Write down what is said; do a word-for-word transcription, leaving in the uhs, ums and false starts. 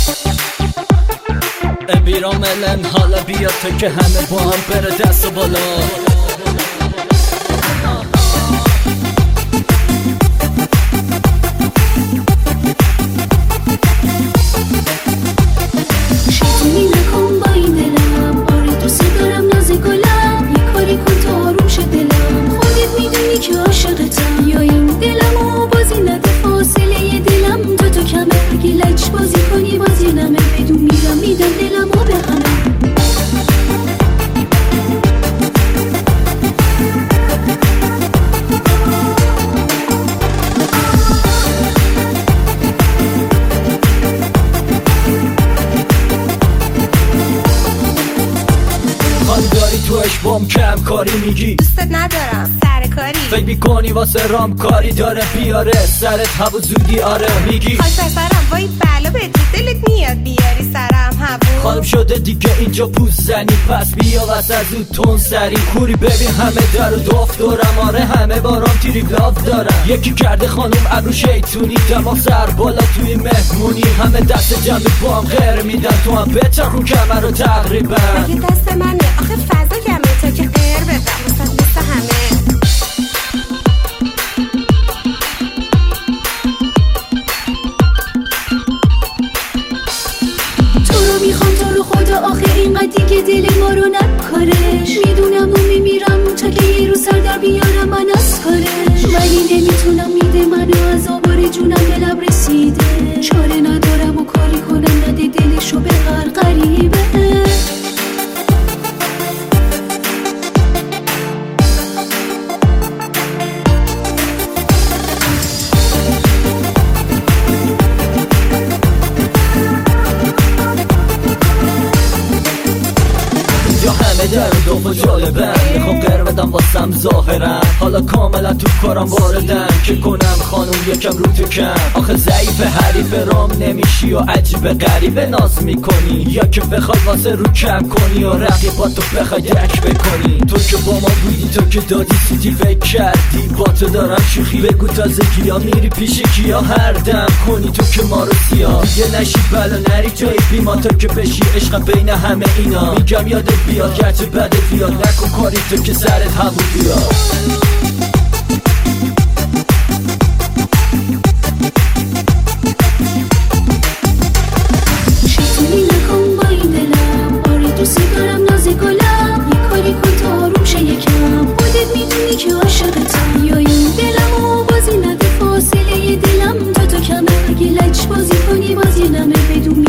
بیراملن حالا بیا تا که همه با هم بره دست و بالا. شیطونی نکن با این دلم، آره دوست دارم ناز گلم، یه کاری کن تا آروم شه دلم. خودت میدونی که عاشقتم، یا این دلمو بازی نده فاصله دلم. تو تو کمه اگه لج بازی کنی بازی نمه، بدون میرم میدم دلمو به همه. توش بام کم کاری میگی دوستت ندارم سر کاری، فکر میکنی واسه رام کاری داره بیاره سرت هوا زودی آره میگی خاک سرم وای بلا بدی دلت میاد بیاری سرم هوا. خانم شده دیگه اینجا پوست زنی پس بیا واسه از اون تون سری کوری ببین همه در و داف دارم آره همه بارام تیری لاف دارم. یکی کرده خانم ابرو شیطونی دماغ سر بالا توی مهمونی همه دست جمعی با هم غیر میدن تو هم بچرخون کمر رو تقریبا. اگه دست منه آخه فضا کمه تا که غیر بدم مثل مثل همه. میخوام تو رو خدا آخه اینقدر دیگه دل ما رو نکارش. میدونم و میمیرم تا که یه رو سر در بیارم من از کارش، ولی نمیتونم میده منو از آبار جونم به لب رسیده. چاره ندارم و کاری کنم نده دلشو به هر غریبه. در دو و جالبن میخوام غیر بدم واسم ظاهرم، حالا کاملا تو کارم واردن که کنم خانوم یکم رو تو کم. آخه ضعیف حریف رام نمیشی و عجیب غریبه ناز میکنی، یا که بخوای واسه رو کم کنی و رقیباتو بخوای درک بکنی. تو که با ما بودی تو که دادی سیتی فکر کردی با تو دارم شوخی بگو تازگی یا میری پیش کیا هر دم کنی تو که ما رو سیاه دیگه نشی بلا نری جایی بیما تا که بشی عشق بین همه اینا. میگم یادت بیاد گرچه بدت بیاد نکن کاری تو که سرت همون بیاد. شیطونی نکن با این دلم، آره دوست دارم ناز گلم، یه کاری کن تا آروم شه یکم. خودت میدونی که عاشقتم، یا این دلمو بازی نده فاصله دلم. تا تو کمه اگه لج بازی کنی بازی نمه بدون